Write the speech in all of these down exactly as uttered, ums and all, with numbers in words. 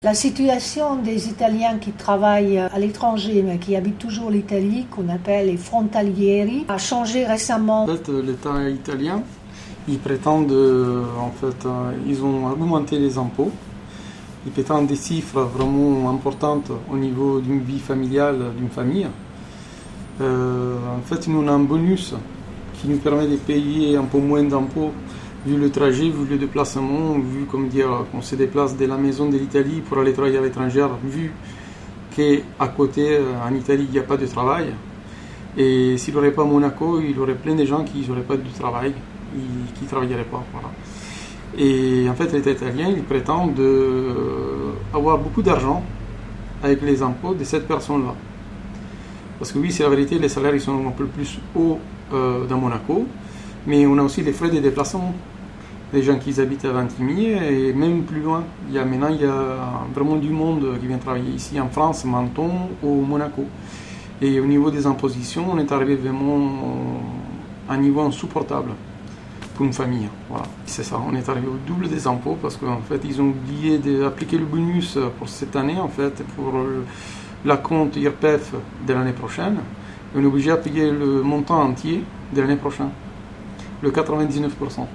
La situation des Italiens qui travaillent à l'étranger mais qui habitent toujours l'Italie, qu'on appelle les frontalieri, a changé récemment. En fait, l'État italien, ils prétendent, en fait, ils ont augmenté les impôts. Ils prétendent des chiffres vraiment importantes au niveau d'une vie familiale d'une famille. Euh, en fait, nous on a un bonus qui nous permet de payer un peu moins d'impôts vu le trajet, vu le déplacement, vu comme dire qu'on se déplace de la maison de l'Italie pour aller travailler à l'étranger, vu qu'à côté, en Italie, il n'y a pas de travail. Et s'il n'aurait pas Monaco, il y aurait plein de gens qui n'auraient pas de travail, qui ne travailleraient pas. Voilà. Et en fait, l'État italien, il prétend de avoir beaucoup d'argent avec les impôts de cette personne-là. Parce que oui, c'est la vérité, les salaires ils sont un peu plus hauts euh, dans Monaco, mais on a aussi les frais de déplacement. Les gens qui habitent à Ventimiglia et même plus loin. Il y a, maintenant, il y a vraiment du monde qui vient travailler ici en France, Menton ou Monaco. Et au niveau des impositions, on est arrivé vraiment à un niveau insupportable pour une famille. Voilà, c'est ça. On est arrivé au double des impôts parce qu'en fait, ils ont oublié d'appliquer le bonus pour cette année, en fait, pour la compte I R P F de l'année prochaine. Et on est obligé à payer le montant entier de l'année prochaine, le quatre-vingt-dix-neuf pour cent.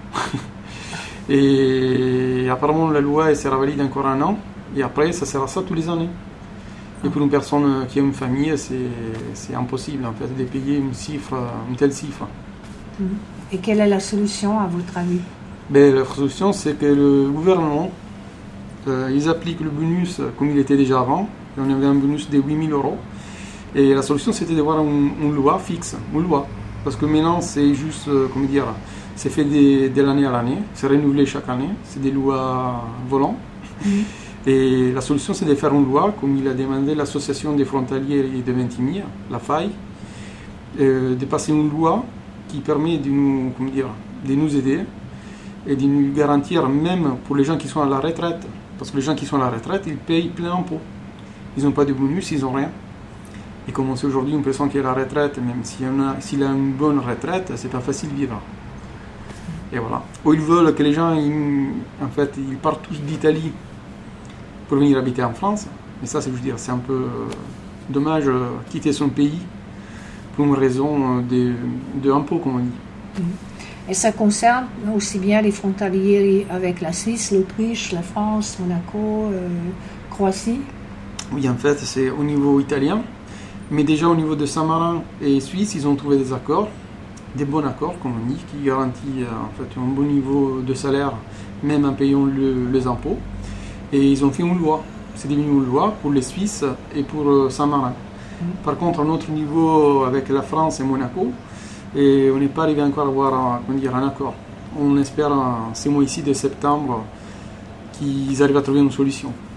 Et apparemment, la loi elle sera valide encore un an, et après, ça sera ça tous les années. Et pour une personne qui a une famille, c'est impossible en fait, de payer une, cifre, une telle cifre. Et quelle est la solution à votre avis? Ben, la solution, c'est que le gouvernement, euh, ils appliquent le bonus comme il était déjà avant. Et on avait un bonus de huit mille euros. Et la solution, c'était d'avoir une, une loi fixe, une loi. Parce que maintenant, c'est juste, euh, comment dire, c'est fait de, de l'année à l'année, c'est renouvelé chaque année, c'est des lois volantes. Mmh. Et la solution, c'est de faire une loi, comme il a demandé l'association des frontaliers de Ventimiglia, la F A I, euh, de passer une loi qui permet de nous, comment dire, de nous aider et de nous garantir, même pour les gens qui sont à la retraite, parce que les gens qui sont à la retraite, ils payent plein d'impôts. Ils n'ont pas de bonus, ils n'ont rien. Et comme on sait aujourd'hui, une personne qui est à la retraite, même s'il a, s'il a une bonne retraite, c'est pas facile de vivre. Et voilà. Ou ils veulent que les gens, ils, en fait, ils partent tous d'Italie pour venir habiter en France. Mais ça, c'est, je veux dire, c'est un peu euh, dommage euh, quitter son pays pour une raison de, de impôts, comme on dit. Et ça concerne aussi bien les frontaliers avec la Suisse, l'Autriche, la France, Monaco, euh, Croatie? Oui, en fait, c'est au niveau italien. Mais déjà au niveau de Saint-Marin et Suisse, ils ont trouvé des accords, des bons accords, comme on dit, qui garantissent en fait, un bon niveau de salaire, même en payant le, les impôts. Et ils ont fait une loi. C'est devenu une loi pour les Suisses et pour Saint-Marin. Mmh. Par contre, à notre niveau, avec la France et Monaco, et on n'est pas arrivé encore à avoir comment dire, un accord. On espère, ces mois-ci de septembre, qu'ils arrivent à trouver une solution.